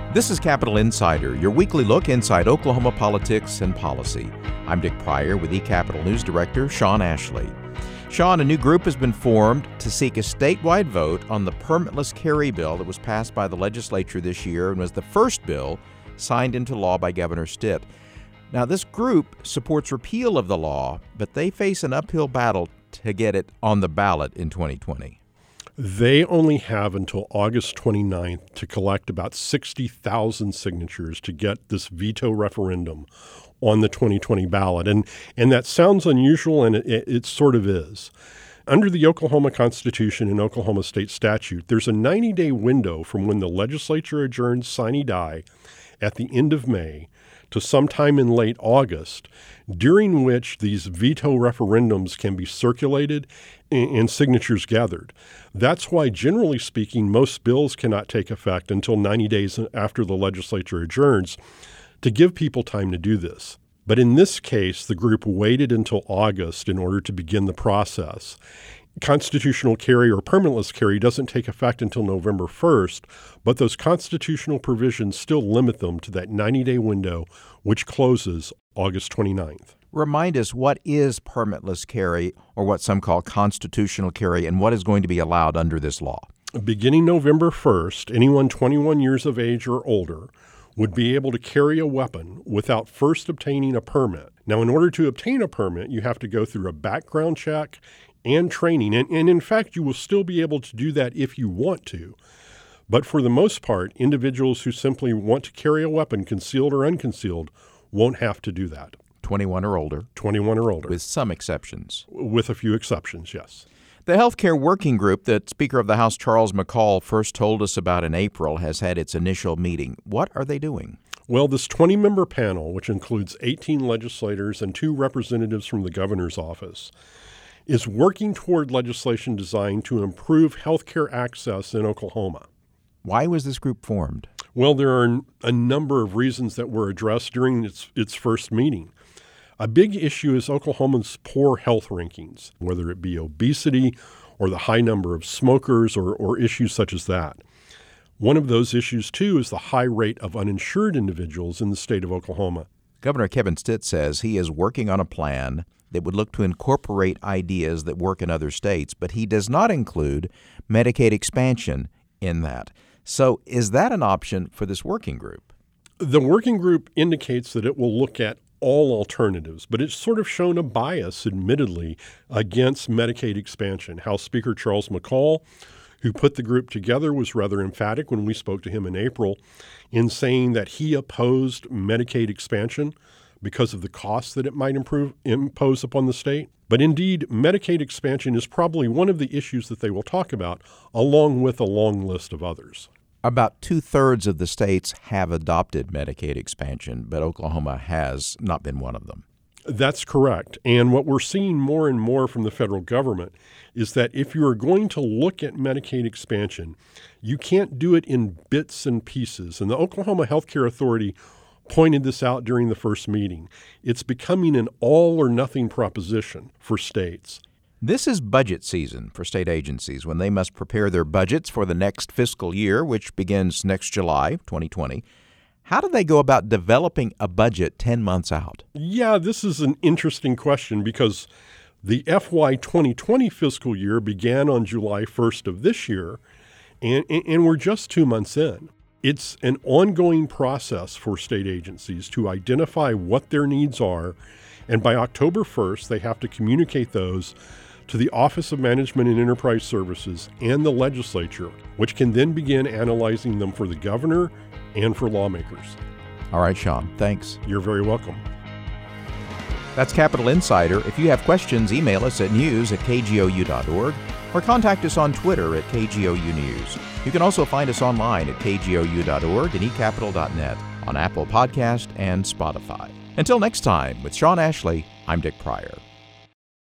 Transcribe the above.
This is Capitol Insider, your weekly look inside Oklahoma politics and policy. I'm Dick Pryor with eCapitol News Director Sean Ashley. Sean, a new group has been formed to seek a statewide vote on the permitless carry bill that was passed by the legislature this year and was the first bill signed into law by Governor Stitt. Now, this group supports repeal of the law, but they face an uphill battle to get it on the ballot in 2020. They only have until August 29th to collect about 60,000 signatures to get this veto referendum on the 2020 ballot. And that sounds unusual, and it sort of is. Under the Oklahoma Constitution and Oklahoma state statute, there's a 90-day window from when the legislature adjourns sine die at the end of May to sometime in late August, during which these veto referendums can be circulated and signatures gathered. That's why, generally speaking, most bills cannot take effect until 90 days after the legislature adjourns to give people time to do this. But in this case, the group waited until August in order to begin the process. Constitutional carry or permitless carry doesn't take effect until November 1st, but those constitutional provisions still limit them to that 90-day window, which closes August 29th. Remind us, what is permitless carry, or what some call constitutional carry, and what is going to be allowed under this law? Beginning November 1st, anyone 21 years of age or older would be able to carry a weapon without first obtaining a permit. Now, in order to obtain a permit, you have to go through a background check and training. And in fact, you will still be able to do that if you want to. But for the most part, individuals who simply want to carry a weapon, concealed or unconcealed, won't have to do that. 21 or older. 21 or older. With some exceptions. With a few exceptions, yes. The healthcare working group that Speaker of the House Charles McCall first told us about in April has had its initial meeting. What are they doing? Well, this 20-member panel, which includes 18 legislators and 2 representatives from the governor's office, is working toward legislation designed to improve healthcare access in Oklahoma. Why was this group formed? Well, there are a number of reasons that were addressed during its first meeting. A big issue is Oklahoma's poor health rankings, whether it be obesity or the high number of smokers or issues such as that. One of those issues, too, is the high rate of uninsured individuals in the state of Oklahoma. Governor Kevin Stitt says he is working on a plan that would look to incorporate ideas that work in other states, but he does not include Medicaid expansion in that. So is that an option for this working group? The working group indicates that it will look at all alternatives, but it's sort of shown a bias, admittedly, against Medicaid expansion. House Speaker Charles McCall, who put the group together, was rather emphatic when we spoke to him in April in saying that he opposed Medicaid expansion because of the costs that it might impose upon the state. But indeed, Medicaid expansion is probably one of the issues that they will talk about, along with a long list of others. About 2/3 of the states have adopted Medicaid expansion, but Oklahoma has not been one of them. That's correct. And what we're seeing more and more from the federal government is that if you are going to look at Medicaid expansion, you can't do it in bits and pieces. And the Oklahoma Healthcare Authority pointed this out during the first meeting. It's becoming an all-or-nothing proposition for states. This is budget season for state agencies when they must prepare their budgets for the next fiscal year, which begins next July, 2020. How do they go about developing a budget 10 months out? Yeah, this is an interesting question because the FY 2020 fiscal year began on July 1st of this year, and we're just 2 months in. It's an ongoing process for state agencies to identify what their needs are, and by October 1st, they have to communicate those to the Office of Management and Enterprise Services and the legislature, which can then begin analyzing them for the governor and for lawmakers. All right, Sean, thanks. You're very welcome. That's Capitol Insider. If you have questions, email us at news@kgou.org or contact us on Twitter at KGOU News. You can also find us online at kgou.org and eCapitol.net, on Apple Podcast and Spotify. Until next time, with Sean Ashley, I'm Dick Pryor.